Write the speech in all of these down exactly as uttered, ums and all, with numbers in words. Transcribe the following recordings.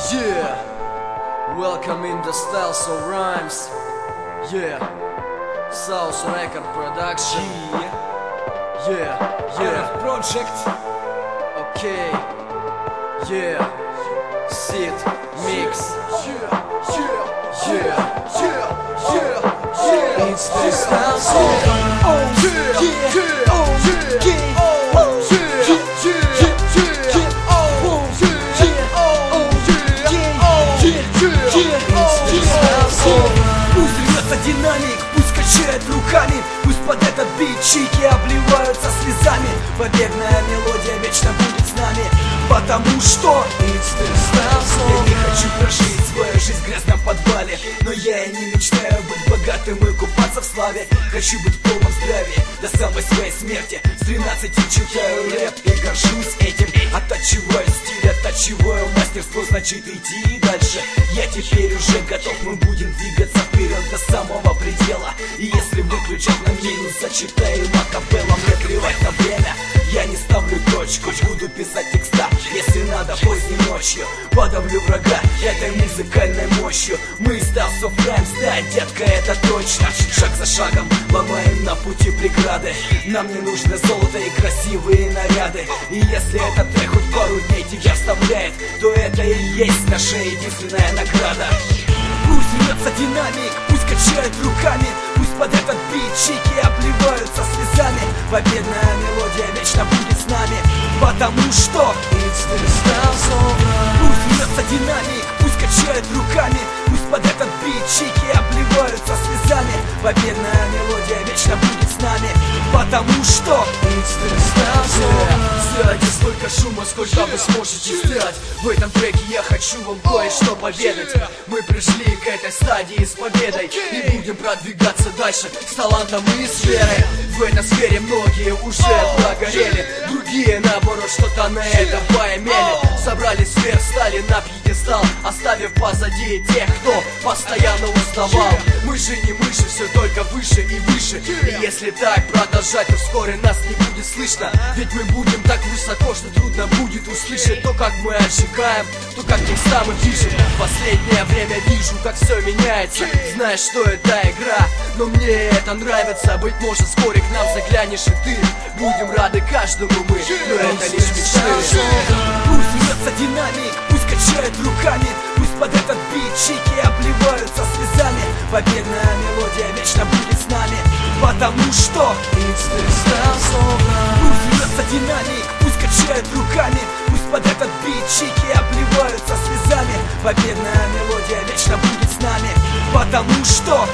Yeah, welcome in the styles of rhymes. Yeah, South Record Production. Yeah, yeah, Project. okay. Yeah, Sid Mix. Yeah, Yeah, yeah, yeah, yeah. it's the styles of rhymes. Oh yeah, yeah, oh yeah, yeah, oh yeah, yeah, yeah, yeah, oh yeah, yeah, oh yeah, yeah, yeah. Пусть рвется динамик, пусть качает руками, пусть под этот бит чики обливаются слезами. Победная мелодия вечно будет с нами, потому что я не хочу прожить свою жизнь в грязном подвале, но я и не мечтаю быть богатым и купаться в славе. Хочу быть в полном здравии до самой своей смерти. С тринадцати читаю рэп и горжусь этим. Оттачиваю стиль, оттачиваю мастерство, значит идти дальше. Я теперь уже готов, мы будем двигаться вперед до самого предела. И если выключать на минус, зачитаю макабеллом, мне плевать на время. Я не ставлю точку, буду писать текста, если надо поздней ночью. Подавлю врага этой музыкальной мощью. Мы из Styles of Rhymes, да, детка, это точно. Шаг за шагом ломаем на пути преграды. Нам не нужно золото и красивые наряды. И если этот трек хоть пару дней тебя вставляет, то это и есть наша единственная награда. Пусть рвется динамик, пусть качает руками, пусть под этот бит чики обливаются слезами. Победная мелодия вечно будет с нами, потому что пусть рвется динамик, пусть качает руками, пусть под этот бит чики обливаются слезами. Победная мелодия вечно будет с нами, потому что сделайте столько шума, сколько вы сможете сделать. В этом треке я хочу вам кое-что поведать. Мы пришли к этой стадии с победой и будем продвигаться дальше с талантом и с верой. В этой сфере многие уже прогорели, другие наоборот что-то на это поимели. Собрались вверх, стали на пьедестал, оставив позади тех, кто постоянно уставал. Мы же не мыши, все только выше и выше. И если так продолжать, то вскоре нас не будет слышно. Ведь мы будем так высоко, что трудно будет услышать то, как мы отжигаем, то, как текста мы пишем. В последнее время вижу, как все меняется. Знаешь, что это игра, но мне это нравится. Быть может, вскоре к нам заглянешь и ты. Будем рады каждому мы, но это лишь мечты. Пусть рвется динамик, пусть качает руками, пусть под этот бит чики обливаются слезами. Победная мелодия вечно будет с нами, потому что пусть рвется динамик, пусть качает руками, пусть под этот бит чики обливаются слезами. Победная мелодия вечно будет с нами, потому что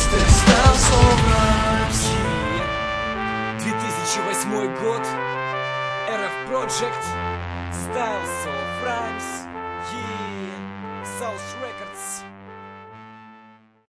две тысячи восьмой год, эр эф Project, Styles of Rhymes, yeah, South Records.